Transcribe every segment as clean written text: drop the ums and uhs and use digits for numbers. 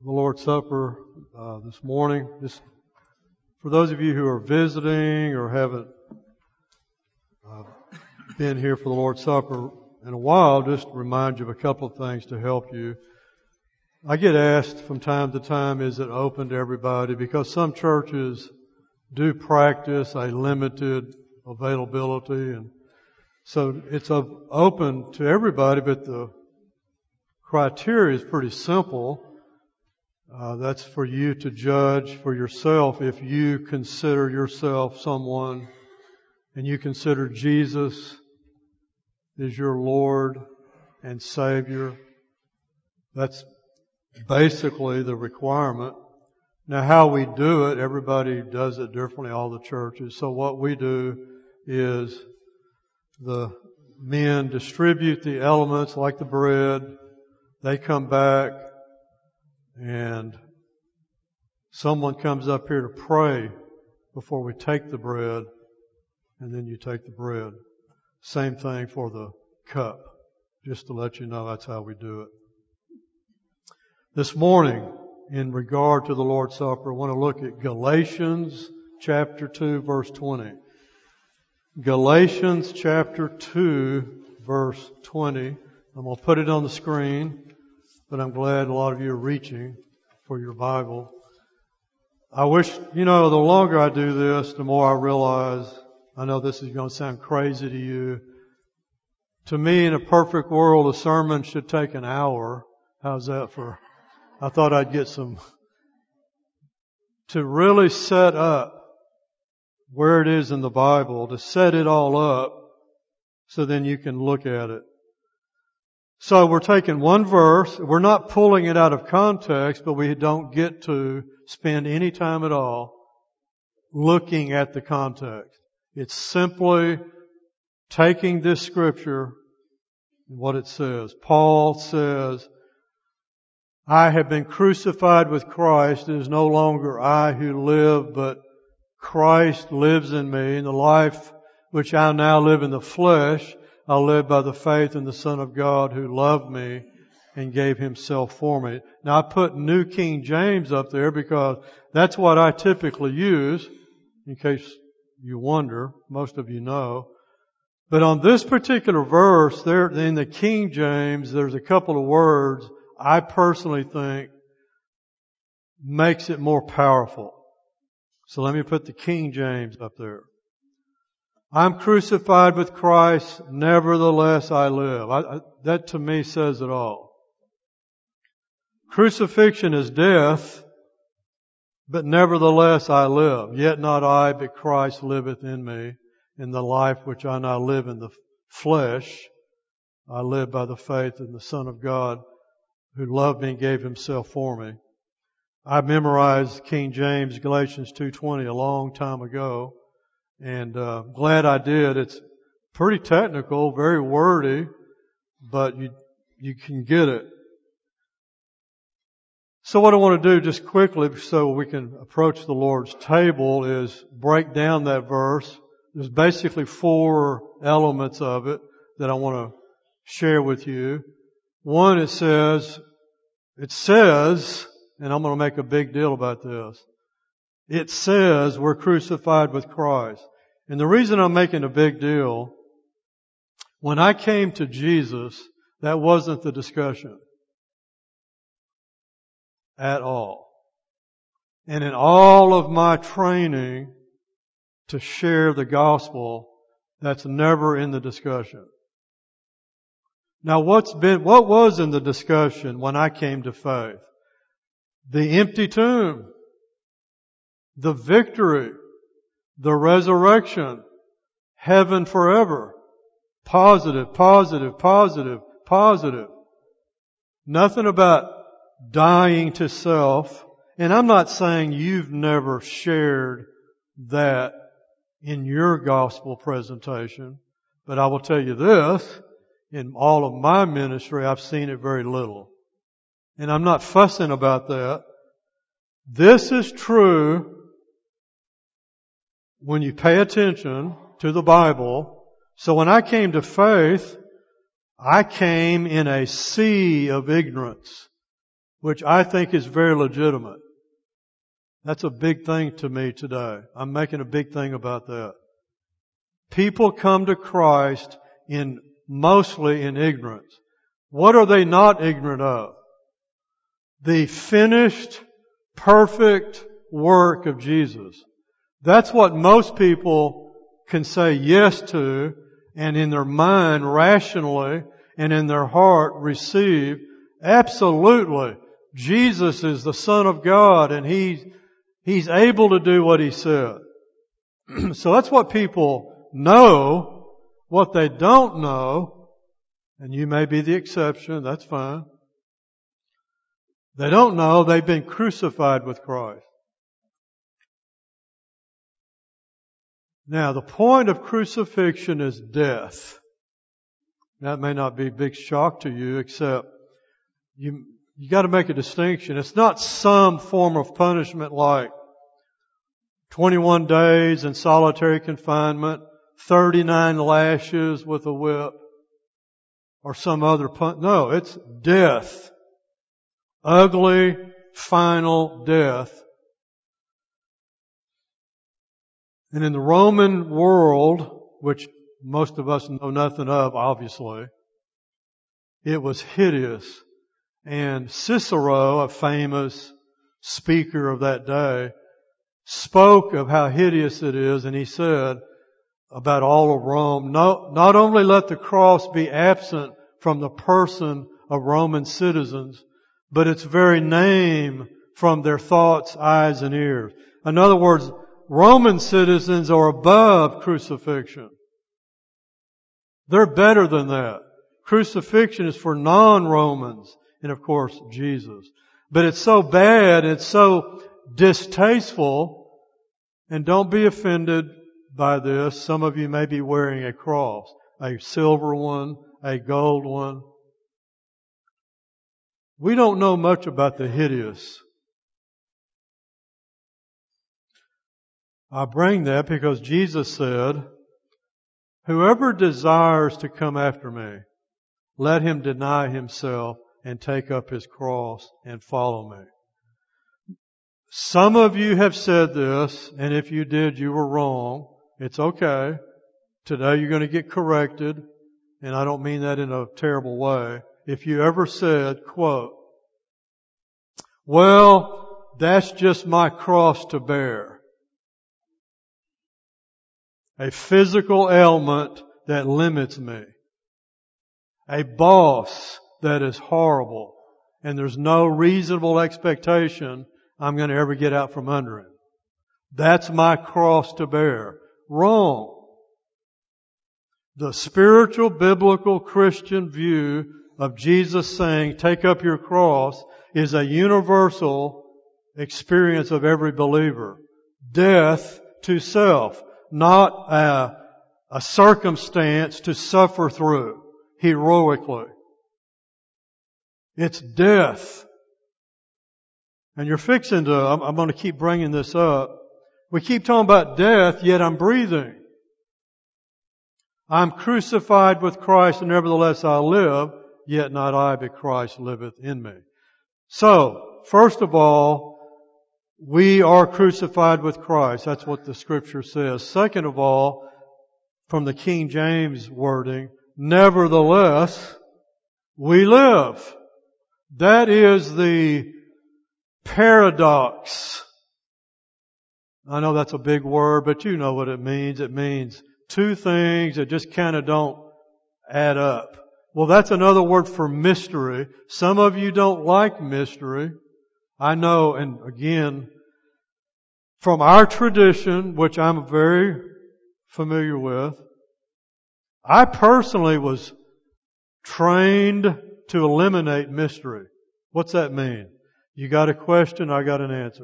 the Lord's Supper this morning. Just for those of you who are visiting or haven't been here for the Lord's Supper in a while, just to remind you of a couple of things to help you. I get asked from time to time, is it open to everybody? Because some churches do practice a limited availability, and so it's open to everybody, but the criteria is pretty simple. That's for you to judge for yourself if you consider yourself someone and you consider Jesus is your Lord and Savior. That's basically the requirement. Now, how we do it, everybody does it differently, all the churches. So what we do is the men distribute the elements like the bread. They come back and someone comes up here to pray before we take the bread, and then you take the bread. Same thing for the cup. Just to let you know, that's how we do it. This morning, in regard to the Lord's Supper, I want to look at Galatians chapter 2, verse 20. Galatians chapter 2, verse 20. I'm going to put it on the screen, but I'm glad a lot of you are reaching for your Bible. I wish, the longer I do this, the more I realize, I know this is going to sound crazy to you. To me, in a perfect world, a sermon should take an hour. How's that I thought I'd get to really set up where it is in the Bible, to set it all up so then you can look at it. So we're taking one verse, we're not pulling it out of context, but we don't get to spend any time at all looking at the context. It's simply taking this scripture and what it says. Paul says, I have been crucified with Christ. It is no longer I who live, but Christ lives in me. In the life which I now live in the flesh, I live by the faith in the Son of God who loved me and gave Himself for me. Now I put New King James up there because that's what I typically use, in case you wonder. Most of you know. But on this particular verse, there in the King James, there's a couple of words I personally think makes it more powerful. So let me put the King James up there. I'm crucified with Christ, nevertheless I live. That to me says it all. Crucifixion is death, but nevertheless I live. Yet not I, but Christ liveth in me. In the life which I now live in the flesh, I live by the faith in the Son of God who loved me and gave Himself for me. I memorized King James, Galatians 2:20 a long time ago. And glad I did. It's pretty technical, very wordy, but you can get it. So what I want to do just quickly so we can approach the Lord's table is break down that verse. There's basically 4 elements of it that I want to share with you. One, it says, and I'm going to make a big deal about this. It says we're crucified with Christ. And the reason I'm making a big deal, when I came to Jesus, that wasn't the discussion at all. And in all of my training to share the gospel, that's never in the discussion. Now what was in the discussion when I came to faith? The empty tomb, the victory, the resurrection, heaven forever. Positive, positive, positive, positive. Nothing about dying to self. And I'm not saying you've never shared that in your gospel presentation, but I will tell you this, in all of my ministry, I've seen it very little. And I'm not fussing about that. This is true when you pay attention to the Bible. So when I came to faith, I came in a sea of ignorance. which I think is very legitimate. That's a big thing to me today. I'm making a big thing about that. People come to Christ mostly in ignorance. What are they not ignorant of? The finished, perfect work of Jesus. That's what most people can say yes to, and in their mind, rationally, and in their heart, receive. Absolutely. Jesus is the Son of God, and He's able to do what He said. So that's what people know. What they don't know, and you may be the exception, that's fine. They don't know they've been crucified with Christ. Now, the point of crucifixion is death. That may not be a big shock to you, except you got to make a distinction. It's not some form of punishment like 21 days in solitary confinement, 39 lashes with a whip, or some other no, it's death. Ugly, final death. And in the Roman world, which most of us know nothing of, obviously, it was hideous. And Cicero, a famous speaker of that day, spoke of how hideous it is, and he said about all of Rome, not only let the cross be absent from the person of Roman citizens, but its very name from their thoughts, eyes, and ears. In other words, Roman citizens are above crucifixion. They're better than that. Crucifixion is for non-Romans, and of course, Jesus. But it's so bad, it's so distasteful, and don't be offended by this. Some of you may be wearing a cross, a silver one, a gold one. We don't know much about the hideous. I bring that because Jesus said, whoever desires to come after me, let him deny himself and take up his cross and follow me. Some of you have said this, and if you did, you were wrong. It's okay. Today you're going to get corrected, and I don't mean that in a terrible way. If you ever said, quote, well, that's just my cross to bear. A physical ailment that limits me. A boss that is horrible, and there's no reasonable expectation I'm going to ever get out from under him. That's my cross to bear. Wrong. The spiritual, biblical, Christian view of Jesus saying, take up your cross, is a universal experience of every believer. Death to self, not a circumstance to suffer through heroically. It's death. And you're fixing to, I'm going to keep bringing this up. We keep talking about death, yet I'm breathing. I'm crucified with Christ, and nevertheless I live, yet not I, but Christ liveth in me. So, first of all, we are crucified with Christ. That's what the Scripture says. Second of all, from the King James wording, nevertheless, we live. That is the paradox. I know that's a big word, but you know what it means. It means two things that just kind of don't add up. Well, that's another word for mystery. Some of you don't like mystery. I know, and again, from our tradition, which I'm very familiar with, I personally was trained to eliminate mystery. What's that mean? You got a question, I got an answer.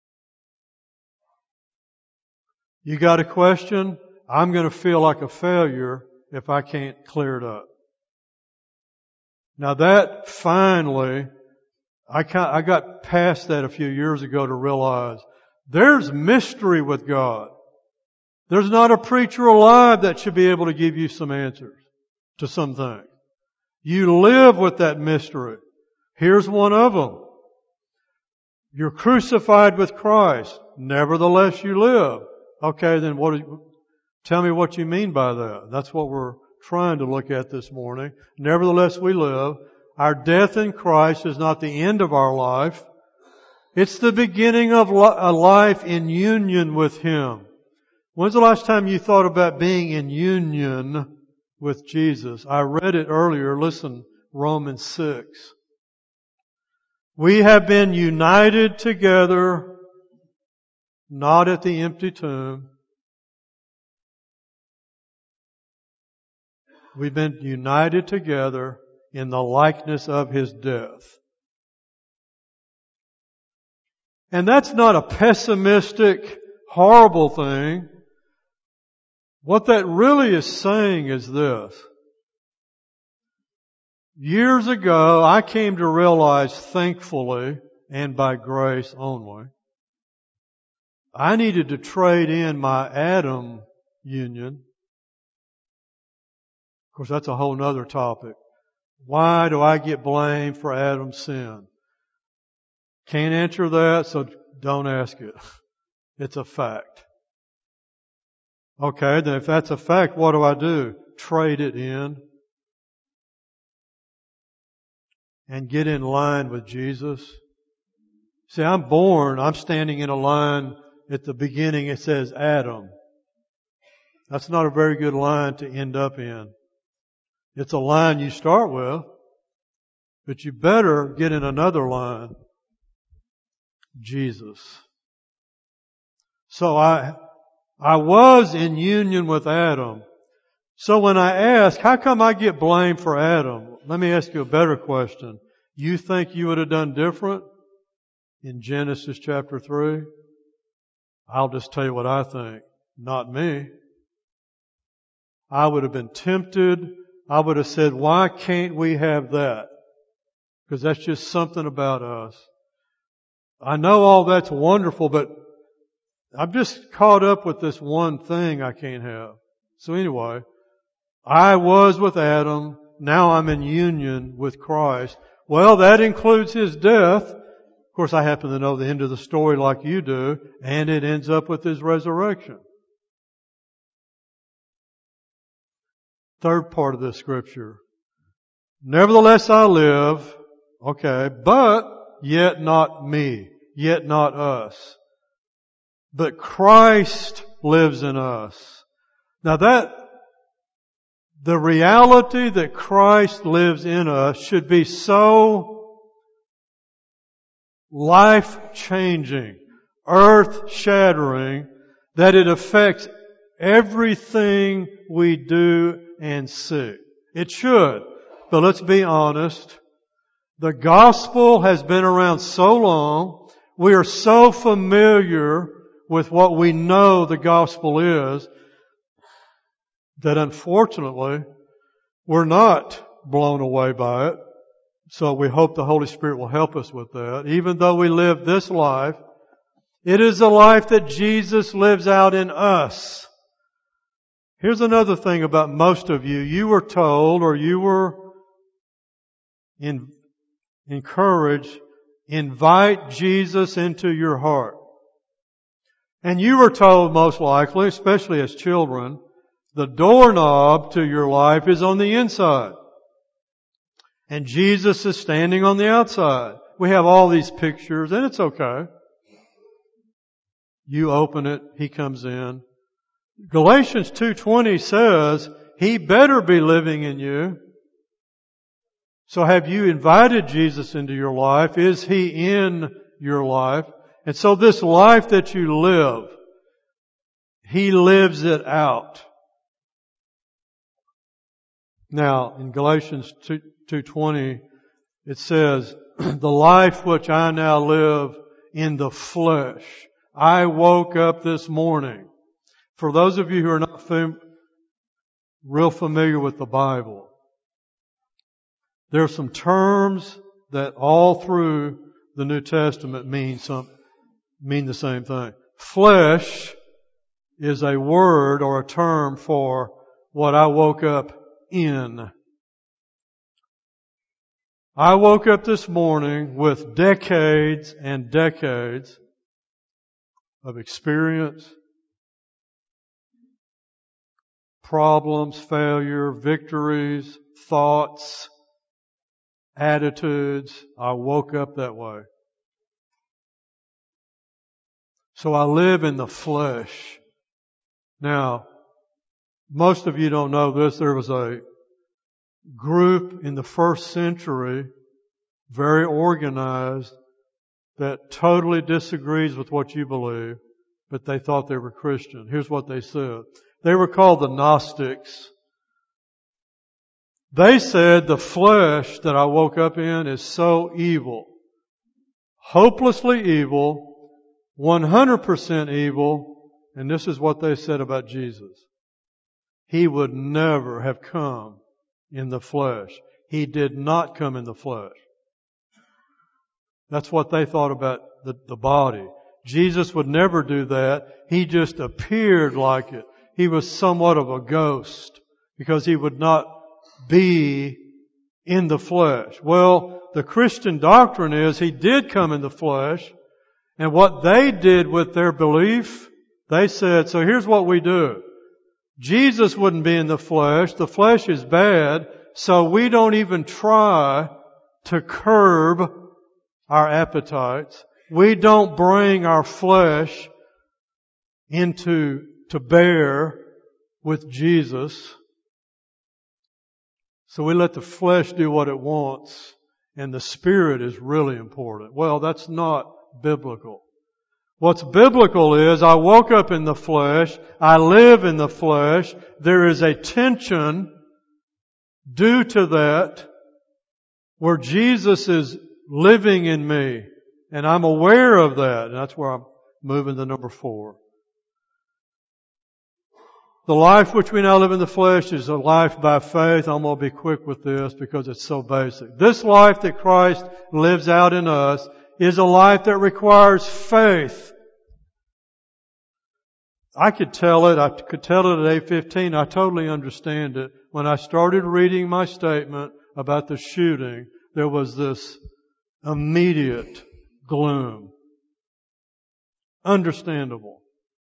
You got a question, I'm going to feel like a failure if I can't clear it up. Now that finally, I got past that a few years ago to realize there's mystery with God. There's not a preacher alive that should be able to give you some answers to some things. You live with that mystery. Here's one of them. You're crucified with Christ. Nevertheless you live. Okay, then tell me what you mean by that. That's what we're trying to look at this morning. Nevertheless we live. Our death in Christ is not the end of our life. It's the beginning of a life in union with Him. When's the last time you thought about being in union with Jesus? I read it earlier. Listen, Romans 6. We have been united together, not at the empty tomb. We've been united together in the likeness of His death. And that's not a pessimistic, horrible thing. What that really is saying is this. Years ago, I came to realize, thankfully, and by grace only, I needed to trade in my Adam union. Of course, that's a whole other topic. Why do I get blamed for Adam's sin? Can't answer that, so don't ask it. It's a fact. Okay, then if that's a fact, what do? Trade it in and get in line with Jesus. See, I'm standing in a line at the beginning, it says Adam. That's not a very good line to end up in. It's a line you start with, but you better get in another line. Jesus. So I was in union with Adam. So when I ask, how come I get blamed for Adam? Let me ask you a better question. You think you would have done different in Genesis chapter 3? I'll just tell you what I think. Not me. I would have been tempted. I would have said, why can't we have that? Because that's just something about us. I know all that's wonderful, but I'm just caught up with this one thing I can't have. So anyway, I was with Adam. Now I'm in union with Christ. Well, that includes His death. Of course, I happen to know the end of the story like you do, and it ends up with His resurrection. Third part of this scripture. Nevertheless I live, okay, but yet not me, yet not us. But Christ lives in us. Now the reality that Christ lives in us should be so life-changing, earth-shattering, that it affects everything we do and see. It should. But let's be honest. The gospel has been around so long. We are so familiar with what we know the gospel is that unfortunately we're not blown away by it. So we hope the Holy Spirit will help us with that. Even though we live this life, it is a life that Jesus lives out in us. Here's another thing about most of you. You were told, or you were encouraged, invite Jesus into your heart. And you were told, most likely, especially as children, the doorknob to your life is on the inside. And Jesus is standing on the outside. We have all these pictures, and it's okay. You open it, He comes in. Galatians 2:20 says, He better be living in you. So have you invited Jesus into your life? Is He in your life? And so this life that you live, He lives it out. Now, in Galatians 2:20, it says, the life which I now live in the flesh. I woke up this morning. For those of you who are not real familiar with the Bible, there are some terms that all through the New Testament mean the same thing. Flesh is a word or a term for what I woke up in. I woke up this morning with decades and decades of experience, problems, failure, victories, thoughts, attitudes. I woke up that way. So I live in the flesh. Now, most of you don't know this. There was a group in the first century, very organized, that totally disagrees with what you believe, but they thought they were Christian. Here's what they said. They were called the Gnostics. They said the flesh that I woke up in is so evil, hopelessly evil, 100% evil, and this is what they said about Jesus. He would never have come in the flesh. He did not come in the flesh. That's what they thought about the body. Jesus would never do that. He just appeared like it. He was somewhat of a ghost because He would not be in the flesh. Well, the Christian doctrine is He did come in the flesh, and what they did with their belief, they said, so here's what we do. Jesus wouldn't be in the flesh. The flesh is bad, so we don't even try to curb our appetites. We don't bring our flesh to bear with Jesus. So we let the flesh do what it wants, and the Spirit is really important. Well, that's not biblical. What's biblical is I woke up in the flesh, I live in the flesh, there is a tension due to that where Jesus is living in me, and I'm aware of that, and that's where I'm moving to number 4. The life which we now live in the flesh is a life by faith. I'm going to be quick with this because it's so basic. This life that Christ lives out in us is a life that requires faith. I could tell it at 8:15. I totally understand it. When I started reading my statement about the shooting, there was this immediate gloom. Understandable.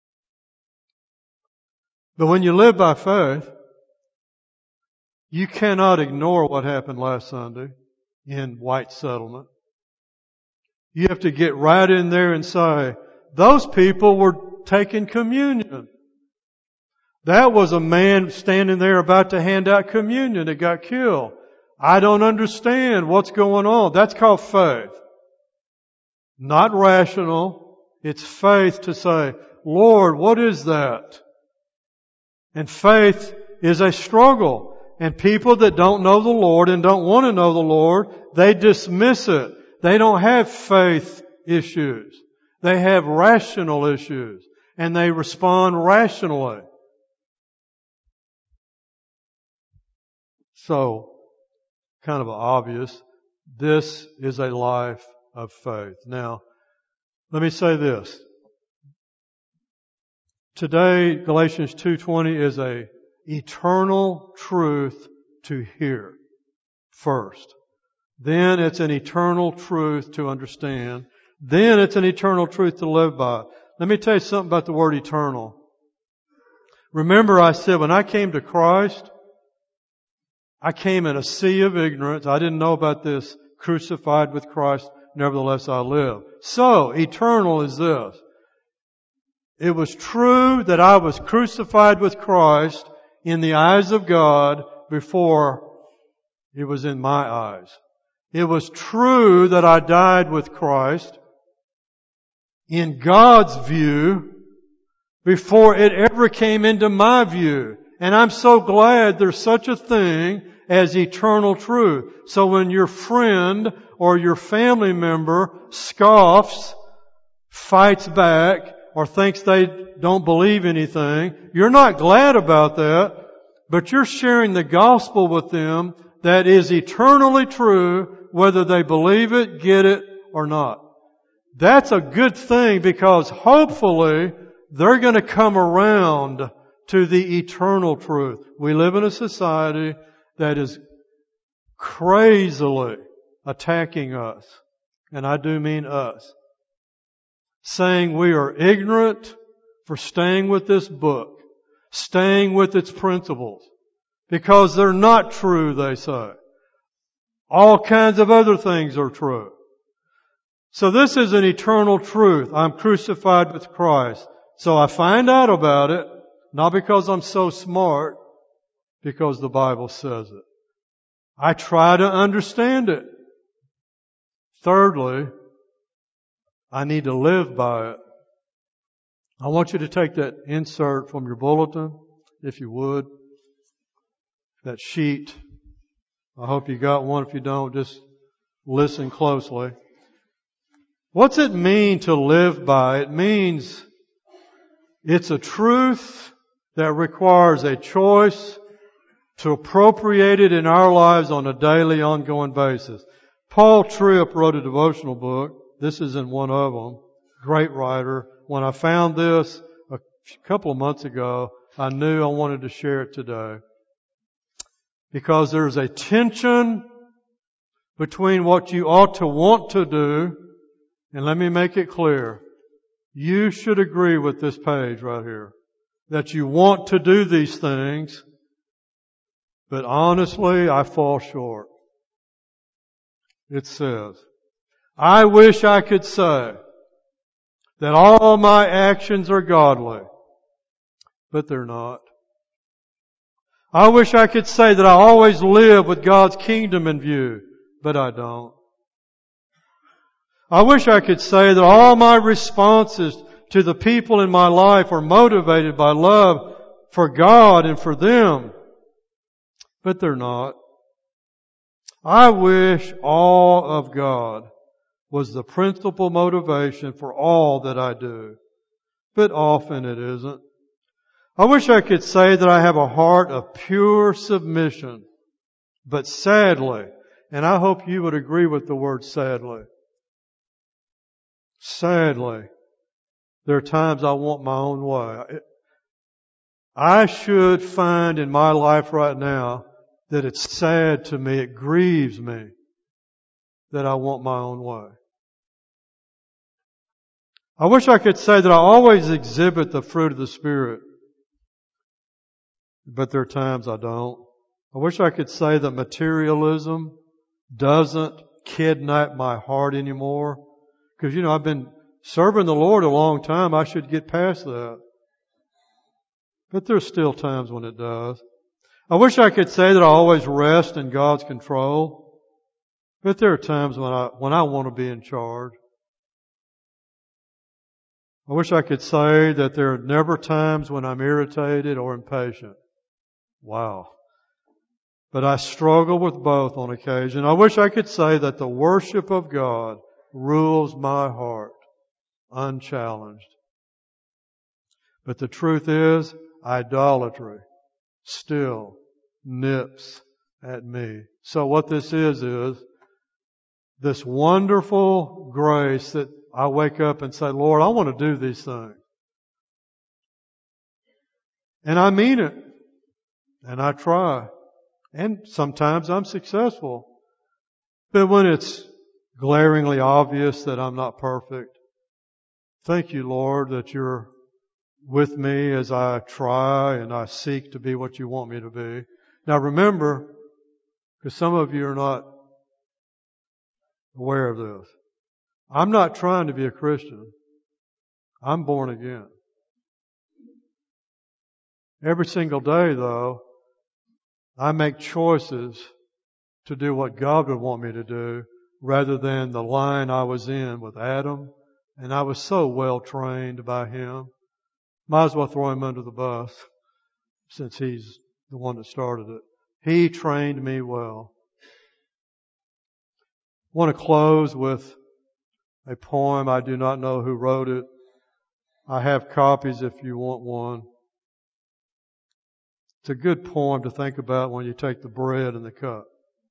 But when you live by faith, you cannot ignore what happened last Sunday in White Settlement. You have to get right in there and say, those people were taking communion. That was a man standing there about to hand out communion that got killed. I don't understand what's going on. That's called faith. Not rational. It's faith to say, Lord, what is that? And faith is a struggle. And people that don't know the Lord and don't want to know the Lord, they dismiss it. They don't have faith issues. They have rational issues. And they respond rationally. So, kind of obvious, this is a life of faith. Now, let me say this. Today, Galatians 2:20 is a eternal truth to hear first. Then it's an eternal truth to understand. Then it's an eternal truth to live by. Let me tell you something about the word eternal. Remember I said when I came to Christ, I came in a sea of ignorance. I didn't know about this crucified with Christ, nevertheless I live. So, eternal is this. It was true that I was crucified with Christ in the eyes of God before it was in my eyes. It was true that I died with Christ in God's view before it ever came into my view. And I'm so glad there's such a thing as eternal truth. So when your friend or your family member scoffs, fights back, or thinks they don't believe anything, you're not glad about that, but you're sharing the gospel with them that is eternally true, whether they believe it, get it, or not. That's a good thing because hopefully they're going to come around to the eternal truth. We live in a society that is crazily attacking us, and I do mean us, saying we are ignorant for staying with this book, staying with its principles, because they're not true, they say. All kinds of other things are true. So this is an eternal truth. I'm crucified with Christ. So I find out about it, not because I'm so smart, because the Bible says it. I try to understand it. Thirdly, I need to live by it. I want you to take that insert from your bulletin, if you would. That sheet. I hope you got one. If you don't, just listen closely. What's it mean to live by? It means it's a truth that requires a choice to appropriate it in our lives on a daily, ongoing basis. Paul Tripp wrote a devotional book. This is in one of them. Great writer. When I found this a couple of months ago, I knew I wanted to share it today. Because there's a tension between what you ought to want to do, and let me make it clear. You should agree with this page right here. That you want to do these things, but honestly, I fall short. It says, I wish I could say that all my actions are godly, but they're not. I wish I could say that I always live with God's kingdom in view, but I don't. I wish I could say that all my responses to the people in my life are motivated by love for God and for them, but they're not. I wish all of God was the principal motivation for all that I do, but often it isn't. I wish I could say that I have a heart of pure submission, but sadly, and I hope you would agree with the word sadly, there are times I want my own way. I should find in my life right now that it's sad to me, it grieves me that I want my own way. I wish I could say that I always exhibit the fruit of the Spirit, but there are times I don't. I wish I could say that materialism doesn't kidnap my heart anymore. Because, I've been serving the Lord a long time. I should get past that. But there's still times when it does. I wish I could say that I always rest in God's control. But there are times when I want to be in charge. I wish I could say that there are never times when I'm irritated or impatient. Wow. But I struggle with both on occasion. I wish I could say that the worship of God rules my heart unchallenged. But the truth is, idolatry still nips at me. So what this is this wonderful grace that I wake up and say, Lord, I want to do these things. And I mean it. And I try. And sometimes I'm successful. But when it's glaringly obvious that I'm not perfect, thank you, Lord, that you're with me as I try and I seek to be what you want me to be. Now remember, because some of you are not aware of this, I'm not trying to be a Christian. I'm born again. Every single day, though, I make choices to do what God would want me to do rather than the line I was in with Adam. And I was so well trained by him. Might as well throw him under the bus since he's the one that started it. He trained me well. I want to close with a poem. I do not know who wrote it. I have copies if you want one. It's a good poem to think about when you take the bread and the cup.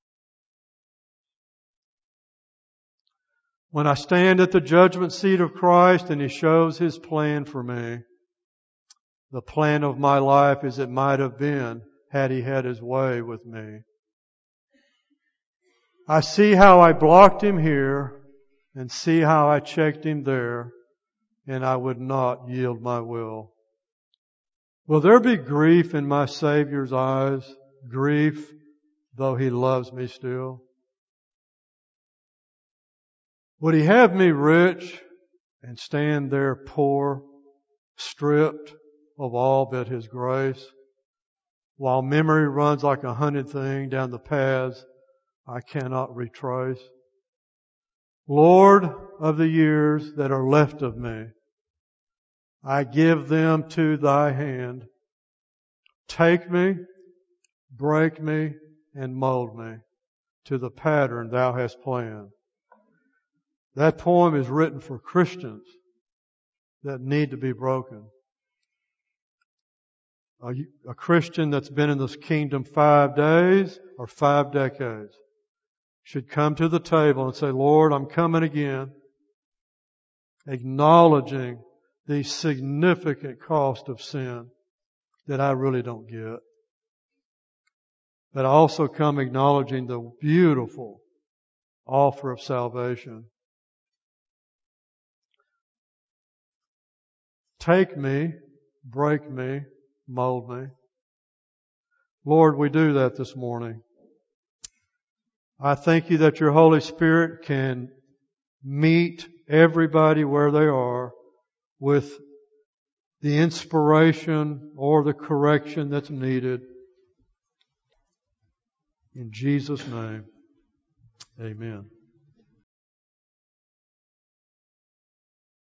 When I stand at the judgment seat of Christ and He shows His plan for me, the plan of my life as it might have been had He had His way with me. I see how I blocked Him here and see how I checked Him there, and I would not yield my will. Will there be grief in my Savior's eyes? Grief, though He loves me still? Would He have me rich and stand there poor, stripped of all but His grace, while memory runs like a hunted thing down the paths I cannot retrace? Lord of the years that are left of me, I give them to Thy hand. Take me, break me, and mold me to the pattern Thou hast planned. That poem is written for Christians that need to be broken. A Christian that's been in this kingdom 5 days or 5 decades should come to the table and say, Lord, I'm coming again, acknowledging the significant cost of sin that I really don't get. But I also come acknowledging the beautiful offer of salvation. Take me, break me, mold me. Lord, we do that this morning. I thank You that Your Holy Spirit can meet everybody where they are with the inspiration or the correction that's needed. In Jesus' name, amen.